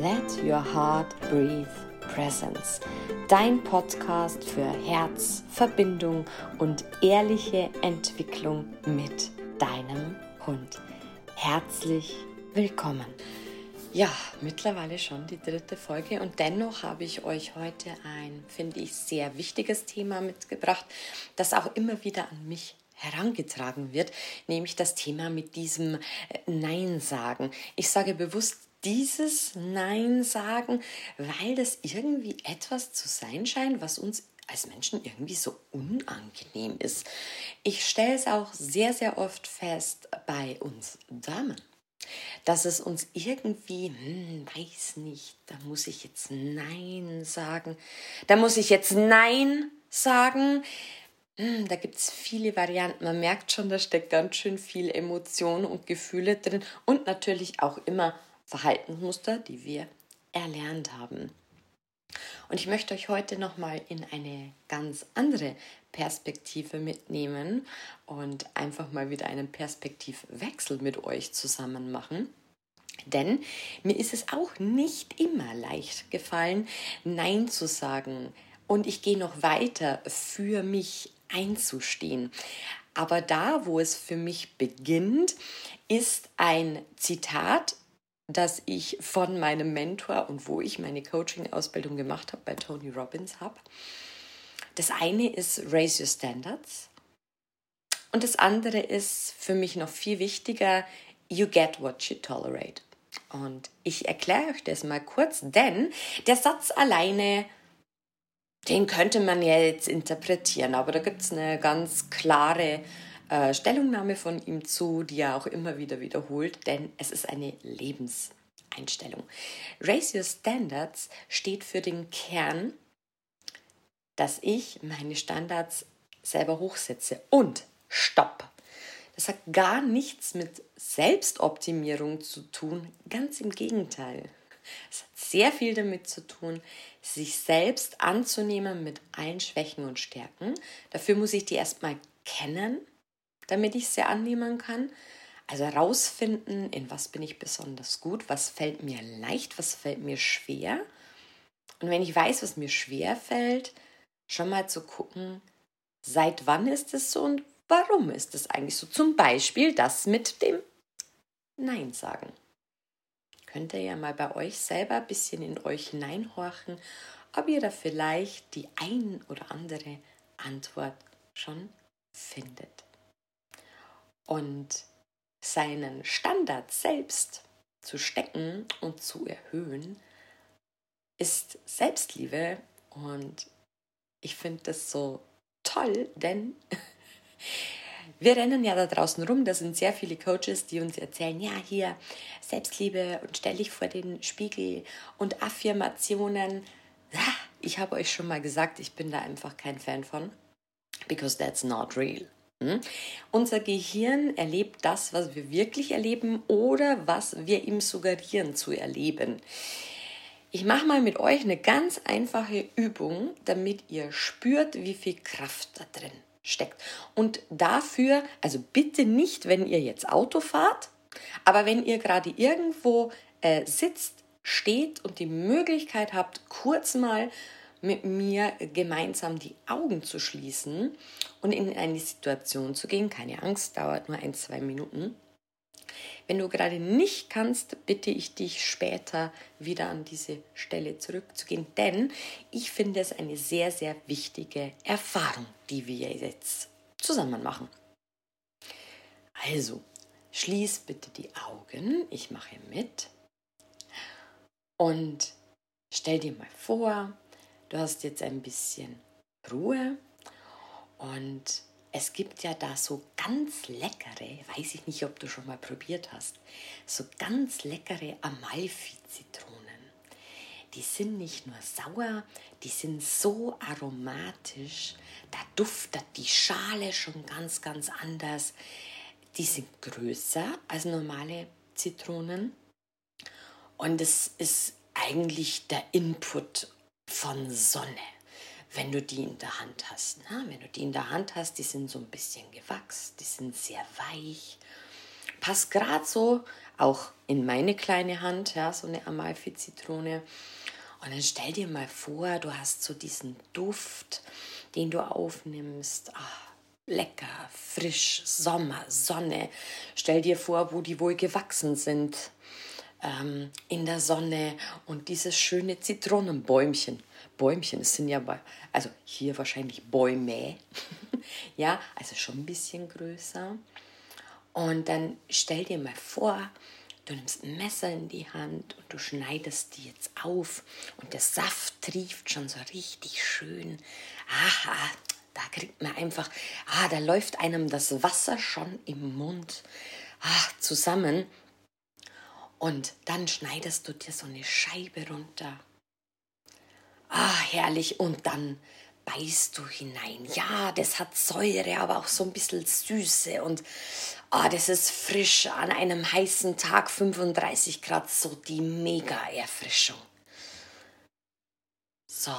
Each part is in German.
Let Your Heart Breathe Presence, dein Podcast für Herz, Verbindung und ehrliche Entwicklung mit deinem Hund. Herzlich willkommen. Ja, mittlerweile schon die 3. Folge und dennoch habe ich euch heute ein, finde ich, sehr wichtiges Thema mitgebracht, das auch immer wieder an mich herangetragen wird, nämlich das Thema mit diesem Nein sagen. Ich sage bewusst dieses Nein sagen, weil das irgendwie etwas zu sein scheint, was uns als Menschen irgendwie so unangenehm ist. Ich stelle es auch sehr, sehr oft fest bei uns Damen, dass es uns irgendwie, weiß nicht, da muss ich jetzt Nein sagen, da muss ich jetzt Nein sagen. Da gibt es viele Varianten. Man merkt schon, da steckt ganz schön viel Emotion und Gefühle drin und natürlich auch immer Verhaltensmuster, die wir erlernt haben. Und ich möchte euch heute nochmal in eine ganz andere Perspektive mitnehmen und einfach mal wieder einen Perspektivwechsel mit euch zusammen machen. Denn mir ist es auch nicht immer leicht gefallen, Nein zu sagen. Und ich gehe noch weiter, für mich einzustehen. Aber da, wo es für mich beginnt, ist ein Zitat, das ich von meinem Mentor und wo ich meine Coaching-Ausbildung gemacht habe, bei Tony Robbins habe. Das eine ist Raise Your Standards und das andere ist für mich noch viel wichtiger, You get what you tolerate. Und ich erkläre euch das mal kurz, denn der Satz alleine, den könnte man ja jetzt interpretieren, aber da gibt es eine ganz klare Stellungnahme von ihm zu, die er auch immer wieder wiederholt, denn es ist eine Lebenseinstellung. Raise Your Standards steht für den Kern, dass ich meine Standards selber hochsetze und Stopp. Das hat gar nichts mit Selbstoptimierung zu tun, ganz im Gegenteil. Es hat sehr viel damit zu tun, sich selbst anzunehmen mit allen Schwächen und Stärken. Dafür muss ich die erstmal kennen, damit ich sie annehmen kann. Also herausfinden, in was bin ich besonders gut, was fällt mir leicht, was fällt mir schwer. Und wenn ich weiß, was mir schwer fällt, schon mal zu gucken, seit wann ist es so und warum ist es eigentlich so. Zum Beispiel das mit dem Nein sagen. Könnt ihr ja mal bei euch selber ein bisschen in euch hineinhorchen, ob ihr da vielleicht die ein oder andere Antwort schon findet. Und seinen Standard selbst zu stecken und zu erhöhen, ist Selbstliebe. Und ich finde das so toll, denn wir rennen ja da draußen rum, da sind sehr viele Coaches, die uns erzählen, ja hier Selbstliebe und stell dich vor den Spiegel und Affirmationen. Ich habe euch schon mal gesagt, ich bin da einfach kein Fan von, because that's not real. Unser Gehirn erlebt das, was wir wirklich erleben oder was wir ihm suggerieren zu erleben. Ich mache mal mit euch eine ganz einfache Übung, damit ihr spürt, wie viel Kraft da drin steckt. Und dafür, also bitte nicht, wenn ihr jetzt Auto fahrt, aber wenn ihr gerade irgendwo sitzt, steht und die Möglichkeit habt, kurz mal mit mir gemeinsam die Augen zu schließen und in eine Situation zu gehen. Keine Angst, dauert nur 1-2 Minuten. Wenn du gerade nicht kannst, bitte ich dich später wieder an diese Stelle zurückzugehen, denn ich finde es eine sehr, sehr wichtige Erfahrung, die wir jetzt zusammen machen. Also, schließ bitte die Augen, ich mache mit und stell dir mal vor, du hast jetzt ein bisschen Ruhe und es gibt ja da so ganz leckere, weiß ich nicht, ob du schon mal probiert hast, so ganz leckere Amalfi-Zitronen. Die sind nicht nur sauer, die sind so aromatisch, da duftet die Schale schon ganz, ganz anders. Die sind größer als normale Zitronen und es ist eigentlich der Input von Sonne, wenn du die in der Hand hast. Wenn du die in der Hand hast, die sind so ein bisschen gewachst, die sind sehr weich. Passt gerade so auch in meine kleine Hand, ja, so eine Amalfi-Zitrone. Und dann stell dir mal vor, du hast so diesen Duft, den du aufnimmst. Lecker, frisch, Sommer, Sonne. Stell dir vor, wo die wohl gewachsen sind in der Sonne und dieses schöne Zitronenbäumchen. Bäumchen, es sind ja, also hier wahrscheinlich Bäume, ja, also schon ein bisschen größer. Und dann stell dir mal vor, du nimmst ein Messer in die Hand und du schneidest die jetzt auf und der Saft trieft schon so richtig schön. Aha, da kriegt man einfach, da läuft einem das Wasser schon im Mund zusammen. Und dann schneidest du dir so eine Scheibe runter. Herrlich. Und dann beißt du hinein. Ja, das hat Säure, aber auch so ein bisschen Süße. Und das ist frisch an einem heißen Tag, 35 Grad, so die Mega-Erfrischung. So.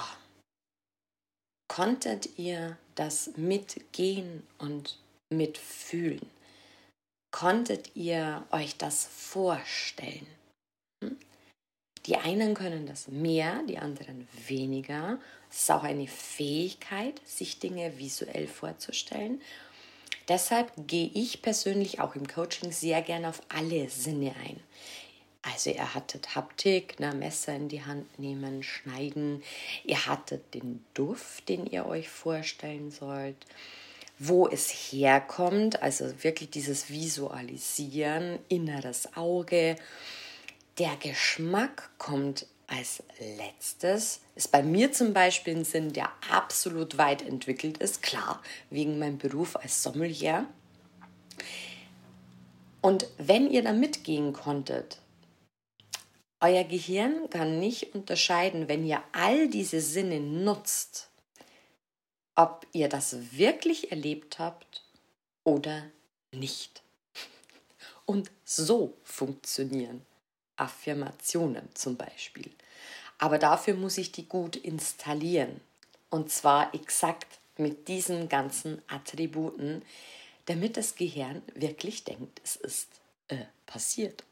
Konntet ihr das mitgehen und mitfühlen? Konntet ihr euch das vorstellen? Die einen können das mehr, die anderen weniger. Es ist auch eine Fähigkeit, sich Dinge visuell vorzustellen. Deshalb gehe ich persönlich auch im Coaching sehr gerne auf alle Sinne ein. Also ihr hattet Haptik, Messer in die Hand nehmen, schneiden. Ihr hattet den Duft, den ihr euch vorstellen sollt. Wo es herkommt, also wirklich dieses Visualisieren, inneres Auge. Der Geschmack kommt als letztes. Ist bei mir zum Beispiel ein Sinn, der absolut weit entwickelt ist. Klar, wegen meinem Beruf als Sommelier. Und wenn ihr da mitgehen konntet, euer Gehirn kann nicht unterscheiden, wenn ihr all diese Sinne nutzt, ob ihr das wirklich erlebt habt oder nicht. Und so funktionieren Affirmationen zum Beispiel. Aber dafür muss ich die gut installieren. Und zwar exakt mit diesen ganzen Attributen, damit das Gehirn wirklich denkt, es ist passiert.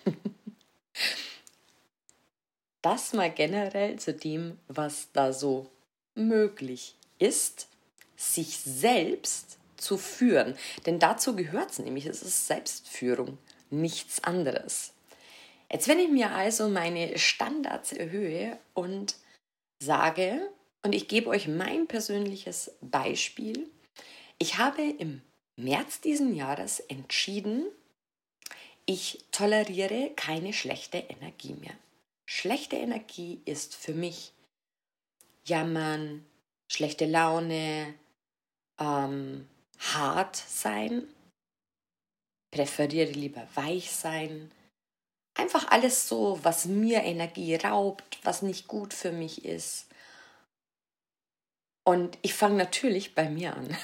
Das mal generell zu dem, was da so möglich ist, sich selbst zu führen. Denn dazu gehört es nämlich, es ist Selbstführung, nichts anderes. Jetzt, wenn ich mir also meine Standards erhöhe und sage, und ich gebe euch mein persönliches Beispiel, ich habe im März diesen Jahres entschieden, ich toleriere keine schlechte Energie mehr. Schlechte Energie ist für mich Jammern, schlechte Laune, hart sein, präferiere lieber weich sein. Einfach alles so, was mir Energie raubt, was nicht gut für mich ist. Und ich fange natürlich bei mir an.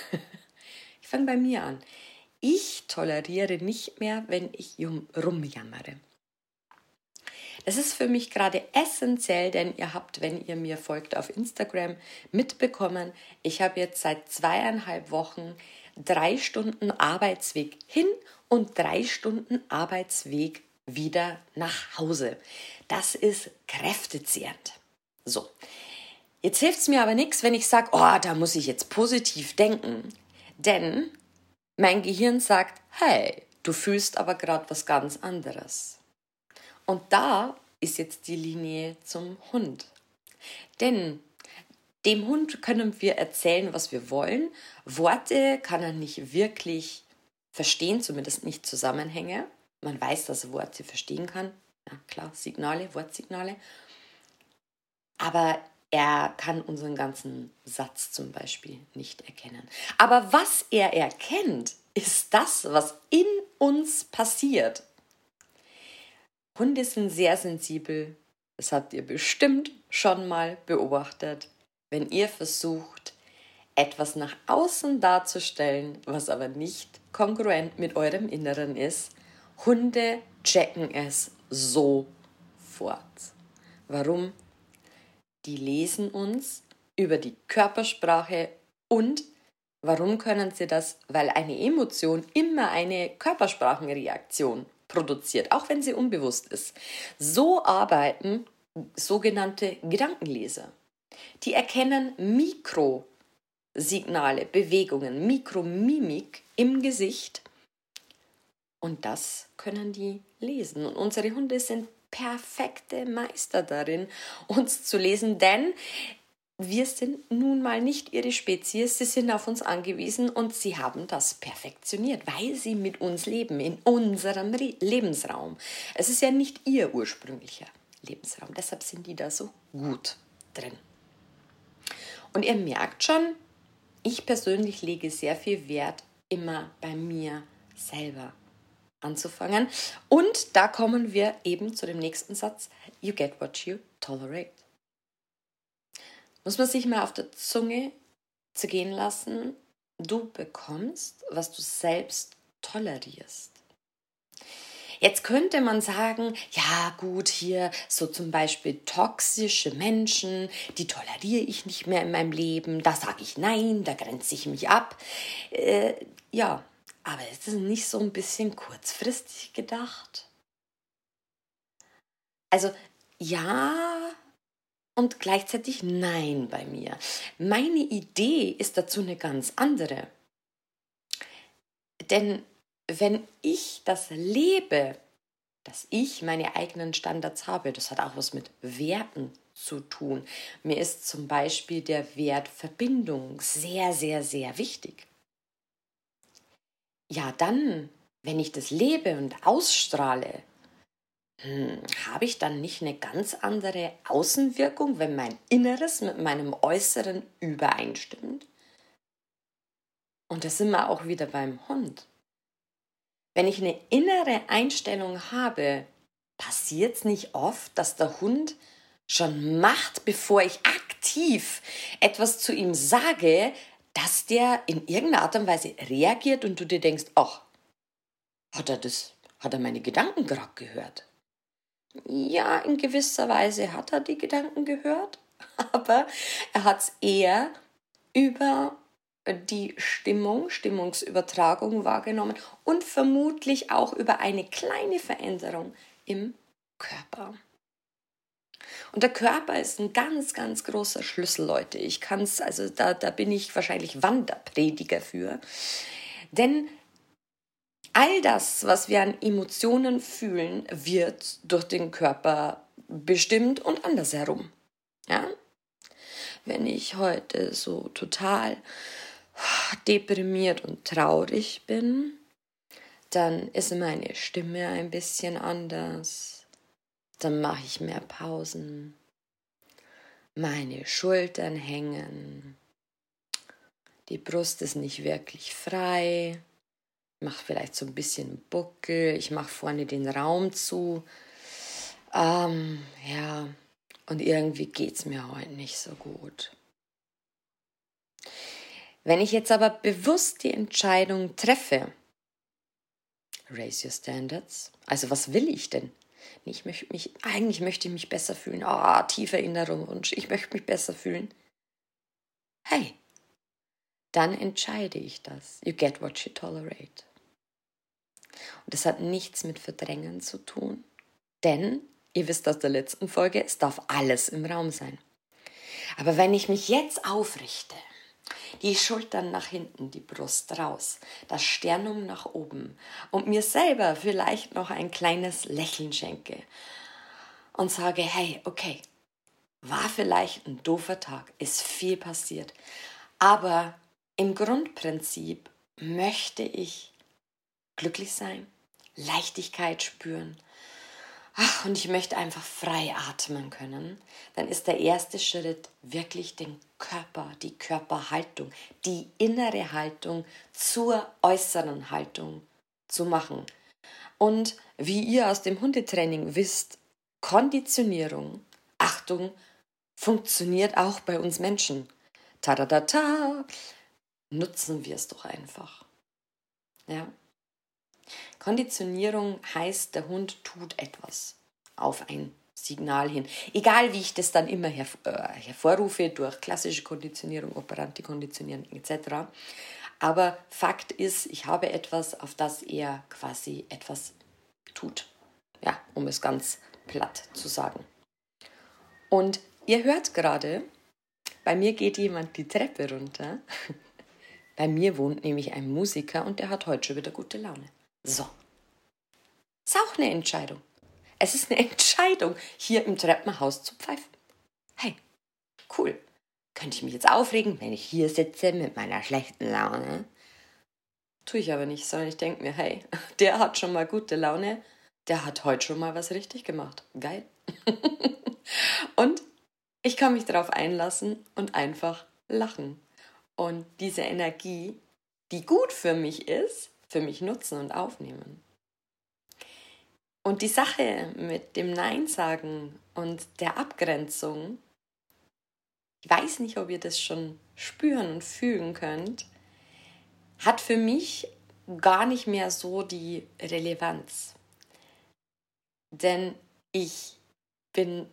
Ich toleriere nicht mehr, wenn ich rumjammere. Das ist für mich gerade essentiell, denn ihr habt, wenn ihr mir folgt auf Instagram, mitbekommen, ich habe jetzt seit 2,5 Wochen 3 Stunden Arbeitsweg hin und 3 Stunden Arbeitsweg wieder nach Hause. Das ist kräftezehrend. So, jetzt hilft es mir aber nichts, wenn ich sage, da muss ich jetzt positiv denken. Denn mein Gehirn sagt, hey, du fühlst aber gerade was ganz anderes. Und da ist jetzt die Linie zum Hund. Denn dem Hund können wir erzählen, was wir wollen. Worte kann er nicht wirklich verstehen, zumindest nicht Zusammenhänge. Man weiß, dass er Worte verstehen kann. Ja, klar, Signale, Wortsignale. Aber er kann unseren ganzen Satz zum Beispiel nicht erkennen. Aber was er erkennt, ist das, was in uns passiert. Hunde sind sehr sensibel. Das habt ihr bestimmt schon mal beobachtet. Wenn ihr versucht, etwas nach außen darzustellen, was aber nicht kongruent mit eurem Inneren ist, Hunde checken es sofort. Warum? Die lesen uns über die Körpersprache und warum können sie das? Weil eine Emotion immer eine Körpersprachenreaktion produziert, auch wenn sie unbewusst ist. So arbeiten sogenannte Gedankenleser. Die erkennen Mikrosignale, Bewegungen, Mikromimik im Gesicht und das können die lesen. Und unsere Hunde sind perfekte Meister darin, uns zu lesen, denn wir sind nun mal nicht ihre Spezies, sie sind auf uns angewiesen und sie haben das perfektioniert, weil sie mit uns leben, in unserem Lebensraum. Es ist ja nicht ihr ursprünglicher Lebensraum, deshalb sind die da so gut drin. Und ihr merkt schon, ich persönlich lege sehr viel Wert, immer bei mir selber anzufangen. Und da kommen wir eben zu dem nächsten Satz, you get what you tolerate. Muss man sich mal auf der Zunge zergehen lassen, du bekommst, was du selbst tolerierst. Jetzt könnte man sagen, ja gut, hier so zum Beispiel toxische Menschen, die toleriere ich nicht mehr in meinem Leben, da sage ich nein, da grenze ich mich ab. Ja, aber ist das nicht so ein bisschen kurzfristig gedacht? Also ja und gleichzeitig nein bei mir. Meine Idee ist dazu eine ganz andere. Denn wenn ich das lebe, dass ich meine eigenen Standards habe, das hat auch was mit Werten zu tun. Mir ist zum Beispiel der Wert Verbindung sehr, sehr, sehr wichtig. Ja, dann, wenn ich das lebe und ausstrahle, habe ich dann nicht eine ganz andere Außenwirkung, wenn mein Inneres mit meinem Äußeren übereinstimmt? Und da sind wir auch wieder beim Hund. Wenn ich eine innere Einstellung habe, passiert es nicht oft, dass der Hund schon macht, bevor ich aktiv etwas zu ihm sage, dass der in irgendeiner Art und Weise reagiert und du dir denkst, ach, hat er meine Gedanken gerade gehört? Ja, in gewisser Weise hat er die Gedanken gehört, aber er hat es eher über die Stimmungsübertragung wahrgenommen und vermutlich auch über eine kleine Veränderung im Körper. Und der Körper ist ein ganz, ganz großer Schlüssel, Leute. Da bin ich wahrscheinlich Wanderprediger für. Denn all das, was wir an Emotionen fühlen, wird durch den Körper bestimmt und andersherum. Ja? Wenn ich heute so total deprimiert und traurig bin, dann ist meine Stimme ein bisschen anders. Dann mache ich mehr Pausen. Meine Schultern hängen. Die Brust ist nicht wirklich frei. Ich mache vielleicht so ein bisschen Buckel. Ich mache vorne den Raum zu. Ja, und irgendwie geht es mir heute nicht so gut. Wenn ich jetzt aber bewusst die Entscheidung treffe, raise your standards, also was will ich denn? Eigentlich möchte ich mich besser fühlen. Tiefer innerer Wunsch, ich möchte mich besser fühlen. Hey, dann entscheide ich das. You get what you tolerate. Und das hat nichts mit Verdrängen zu tun, denn, ihr wisst aus der letzten Folge, es darf alles im Raum sein. Aber wenn ich mich jetzt aufrichte, die Schultern nach hinten, die Brust raus, das Sternum nach oben und mir selber vielleicht noch ein kleines Lächeln schenke und sage, hey, okay, war vielleicht ein doofer Tag, ist viel passiert, aber im Grundprinzip möchte ich glücklich sein, Leichtigkeit spüren, und ich möchte einfach frei atmen können, dann ist der erste Schritt wirklich den Körper, die Körperhaltung, die innere Haltung zur äußeren Haltung zu machen. Und wie ihr aus dem Hundetraining wisst, Konditionierung, Achtung, funktioniert auch bei uns Menschen. Tadadata, nutzen wir es doch einfach. Ja. Konditionierung heißt, der Hund tut etwas auf ein Signal hin. Egal, wie ich das dann immer hervorrufe, durch klassische Konditionierung, operante Konditionierung etc. Aber Fakt ist, ich habe etwas, auf das er quasi etwas tut. Ja, um es ganz platt zu sagen. Und ihr hört gerade, bei mir geht jemand die Treppe runter. Bei mir wohnt nämlich ein Musiker und der hat heute schon wieder gute Laune. So. Ist auch eine Entscheidung. Es ist eine Entscheidung, hier im Treppenhaus zu pfeifen. Hey, cool. Könnte ich mich jetzt aufregen, wenn ich hier sitze mit meiner schlechten Laune? Tue ich aber nicht, sondern ich denke mir, hey, der hat schon mal gute Laune, der hat heute schon mal was richtig gemacht. Geil. Und ich kann mich darauf einlassen und einfach lachen. Und diese Energie, die gut für mich ist, für mich nutzen und aufnehmen. Und die Sache mit dem Nein sagen und der Abgrenzung, ich weiß nicht, ob ihr das schon spüren und fühlen könnt, hat für mich gar nicht mehr so die Relevanz. Denn ich bin,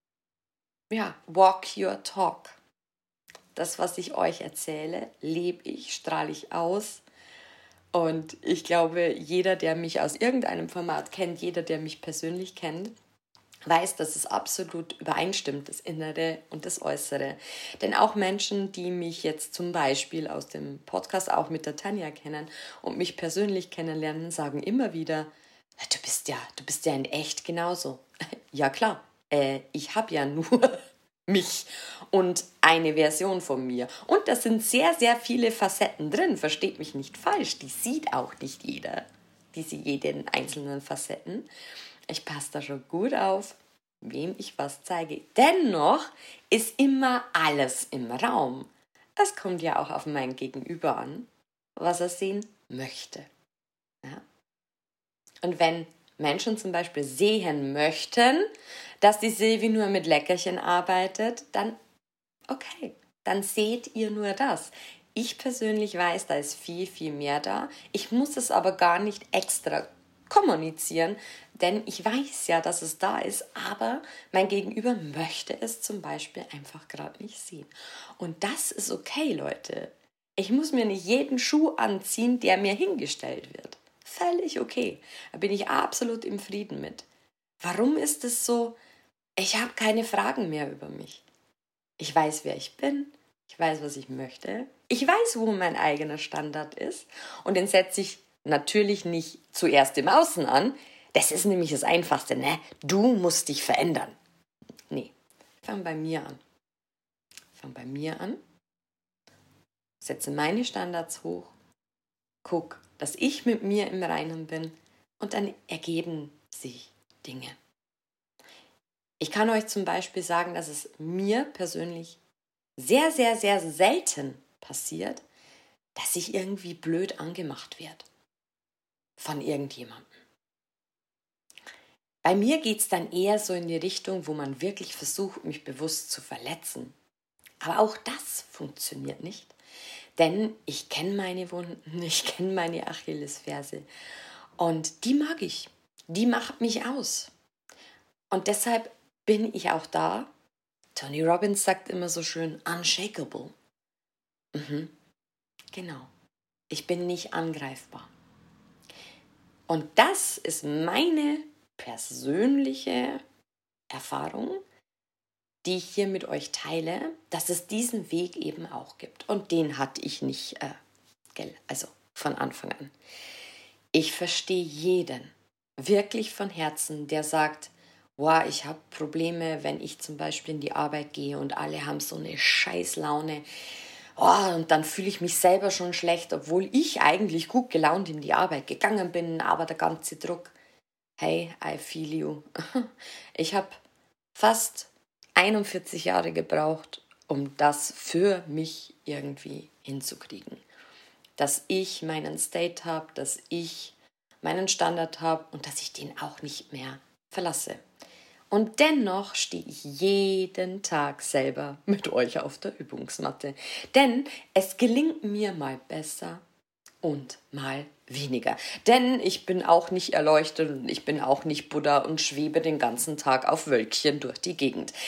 walk your talk. Das, was ich euch erzähle, lebe ich, strahle ich aus. Und ich glaube, jeder, der mich aus irgendeinem Format kennt, jeder, der mich persönlich kennt, weiß, dass es absolut übereinstimmt, das Innere und das Äußere. Denn auch Menschen, die mich jetzt zum Beispiel aus dem Podcast auch mit der Tanja kennen und mich persönlich kennenlernen, sagen immer wieder, du bist ja in echt genauso. Ja klar, ich habe ja nur mich und eine Version von mir. Und da sind sehr, sehr viele Facetten drin, versteht mich nicht falsch, die sieht auch nicht jeder, jeden einzelnen Facetten. Ich passe da schon gut auf, wem ich was zeige. Dennoch ist immer alles im Raum. Es kommt ja auch auf mein Gegenüber an, was er sehen möchte. Ja? Und wenn Menschen zum Beispiel sehen möchten, dass die Silvi nur mit Leckerchen arbeitet, dann okay, dann seht ihr nur das. Ich persönlich weiß, da ist viel, viel mehr da. Ich muss es aber gar nicht extra kommunizieren, denn ich weiß ja, dass es da ist, aber mein Gegenüber möchte es zum Beispiel einfach gerade nicht sehen. Und das ist okay, Leute. Ich muss mir nicht jeden Schuh anziehen, der mir hingestellt wird. Völlig okay. Da bin ich absolut im Frieden mit. Warum ist es so? Ich habe keine Fragen mehr über mich. Ich weiß, wer ich bin. Ich weiß, was ich möchte. Ich weiß, wo mein eigener Standard ist. Und den setze ich natürlich nicht zuerst im Außen an. Das ist nämlich das Einfachste, ne? Du musst dich verändern. Nee, fang bei mir an. Fang bei mir an. Setze meine Standards hoch. Guck, dass ich mit mir im Reinen bin. Und dann ergeben sich Dinge. Ich kann euch zum Beispiel sagen, dass es mir persönlich sehr, sehr, sehr selten passiert, dass ich irgendwie blöd angemacht werde von irgendjemandem. Bei mir geht es dann eher so in die Richtung, wo man wirklich versucht, mich bewusst zu verletzen. Aber auch das funktioniert nicht, denn ich kenne meine Wunden, ich kenne meine Achillesferse und die mag ich, die macht mich aus. Und deshalb bin ich auch da. Tony Robbins sagt immer so schön, unshakable. Genau. Ich bin nicht angreifbar. Und das ist meine persönliche Erfahrung, die ich hier mit euch teile, dass es diesen Weg eben auch gibt. Und den hatte ich nicht, von Anfang an. Ich verstehe jeden, wirklich von Herzen, der sagt, wow, ich habe Probleme, wenn ich zum Beispiel in die Arbeit gehe und alle haben so eine Scheißlaune. Und dann fühle ich mich selber schon schlecht, obwohl ich eigentlich gut gelaunt in die Arbeit gegangen bin, aber der ganze Druck. Hey, I feel you. Ich habe fast 41 Jahre gebraucht, um das für mich irgendwie hinzukriegen. Dass ich meinen State habe, dass ich meinen Standard habe und dass ich den auch nicht mehr verlasse. Und dennoch stehe ich jeden Tag selber mit euch auf der Übungsmatte. Denn es gelingt mir mal besser und mal weniger. Denn ich bin auch nicht erleuchtet und ich bin auch nicht Buddha und schwebe den ganzen Tag auf Wölkchen durch die Gegend.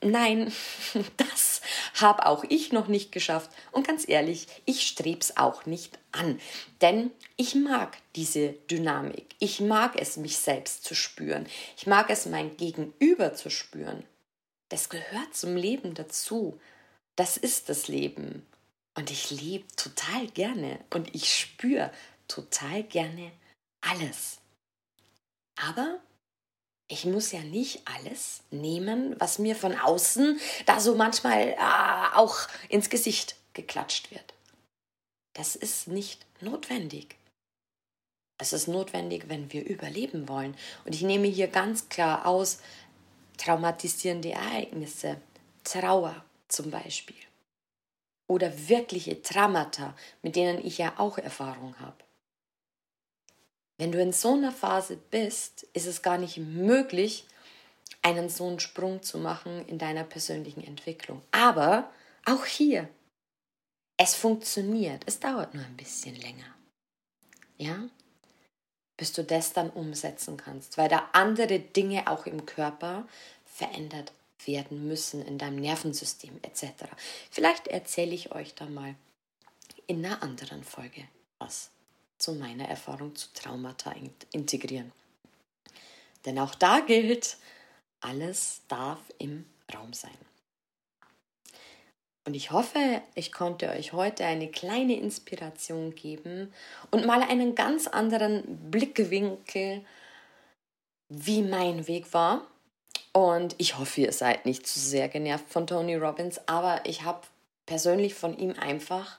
nein, das habe auch ich noch nicht geschafft. Und ganz ehrlich, ich strebe es auch nicht an. Denn ich mag diese Dynamik. Ich mag es, mich selbst zu spüren. Ich mag es, mein Gegenüber zu spüren. Das gehört zum Leben dazu. Das ist das Leben. Und ich lebe total gerne. Und ich spüre total gerne alles. Aber ich muss ja nicht alles nehmen, was mir von außen da so manchmal auch ins Gesicht geklatscht wird. Das ist nicht notwendig. Es ist notwendig, wenn wir überleben wollen. Und ich nehme hier ganz klar aus traumatisierende Ereignisse, Trauer zum Beispiel. Oder wirkliche Traumata, mit denen ich ja auch Erfahrung habe. Wenn du in so einer Phase bist, ist es gar nicht möglich, einen so einen Sprung zu machen in deiner persönlichen Entwicklung. Aber auch hier, es funktioniert. Es dauert nur ein bisschen länger. Ja? Bis du das dann umsetzen kannst, weil da andere Dinge auch im Körper verändert werden müssen, in deinem Nervensystem etc. Vielleicht erzähle ich euch da mal in einer anderen Folge was zu meiner Erfahrung zu Traumata integrieren. Denn auch da gilt, alles darf im Raum sein. Und ich hoffe, ich konnte euch heute eine kleine Inspiration geben und mal einen ganz anderen Blickwinkel, wie mein Weg war. Und ich hoffe, ihr seid nicht zu sehr genervt von Tony Robbins, aber ich habe persönlich von ihm einfach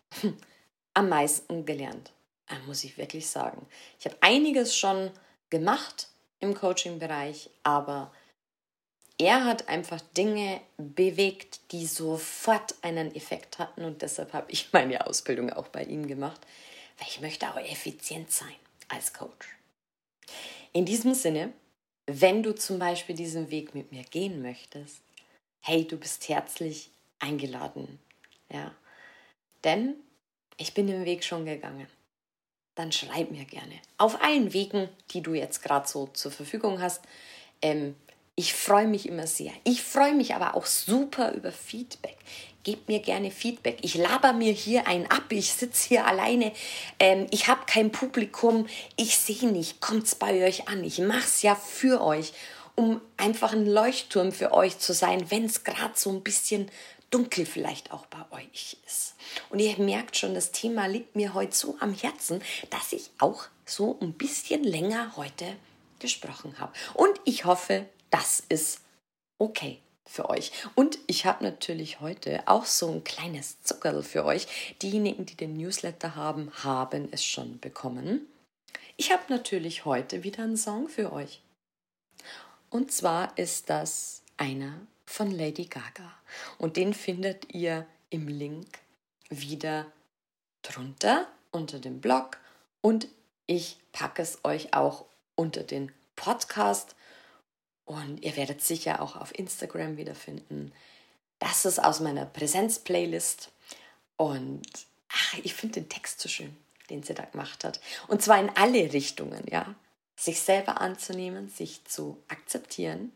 am meisten gelernt, muss ich wirklich sagen. Ich habe einiges schon gemacht im Coaching-Bereich, aber er hat einfach Dinge bewegt, die sofort einen Effekt hatten und deshalb habe ich meine Ausbildung auch bei ihm gemacht, weil ich möchte auch effizient sein als Coach. In diesem Sinne, wenn du zum Beispiel diesen Weg mit mir gehen möchtest, hey, du bist herzlich eingeladen, ja, denn ich bin den Weg schon gegangen. Dann schreib mir gerne. Auf allen Wegen, die du jetzt gerade so zur Verfügung hast. Ich freue mich immer sehr. Ich freue mich aber auch super über Feedback. Gebt mir gerne Feedback. Ich laber mir hier ein ab. Ich sitze hier alleine. Ich habe kein Publikum. Ich sehe nicht. Kommt's bei euch an. Ich mache es ja für euch, um einfach ein Leuchtturm für euch zu sein, wenn es gerade so ein bisschen dunkel vielleicht auch bei euch ist. Und ihr merkt schon, das Thema liegt mir heute so am Herzen, dass ich auch so ein bisschen länger heute gesprochen habe. Und ich hoffe, das ist okay für euch. Und ich habe natürlich heute auch so ein kleines Zuckerl für euch. Diejenigen, die den Newsletter haben, haben es schon bekommen. Ich habe natürlich heute wieder einen Song für euch. Und zwar ist das einer von Lady Gaga. Und den findet ihr im Link wieder drunter unter dem Blog. Und ich packe es euch auch unter den Podcast. Und ihr werdet sicher auch auf Instagram wiederfinden. Das ist aus meiner Präsenz-Playlist. Und ich finde den Text so schön, den sie da gemacht hat. Und zwar in alle Richtungen, ja. Sich selber anzunehmen, sich zu akzeptieren.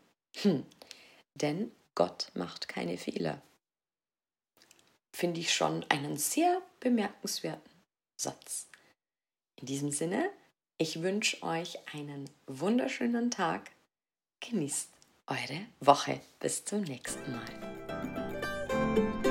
Denn Gott macht keine Fehler. Finde ich schon einen sehr bemerkenswerten Satz. In diesem Sinne, ich wünsche euch einen wunderschönen Tag. Genießt eure Woche. Bis zum nächsten Mal.